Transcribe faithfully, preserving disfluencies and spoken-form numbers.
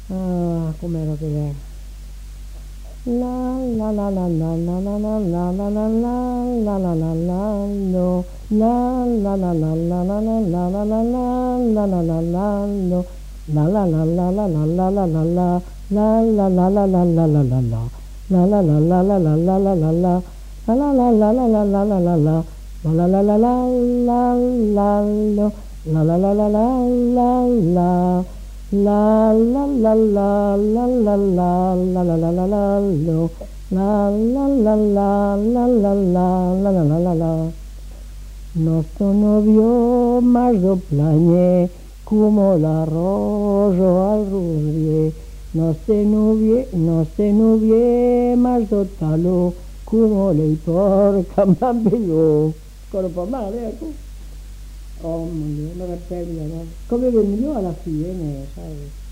Ah, come lo direi. La la la la la la la la la la la la la la la la lo. La la la la la la la la la la la la la la la lo. La la la la la la la la la la. La la la la la la la la la. La la la la la la la la la la. La la la la la la la la la la. La la la la la la la lo. La la la la la la la. La la la la la la la la la la la la lo. La la la la la la la la la la la la. Nostro novio marzo plagne come l'arroso al rurie. Nostre nuvie, nostre nuvie marzo talo come le porca bambino. Quello fa male, ecco. Oh mio Dio, non è per me, no? Come venivo alla fine, sai?